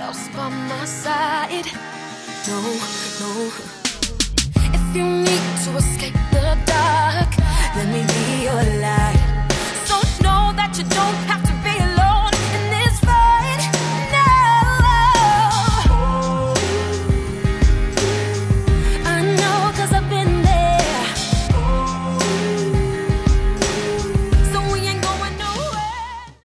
else by my side. No, no. If you need to escape the dark, let me be your light. So know that you don't have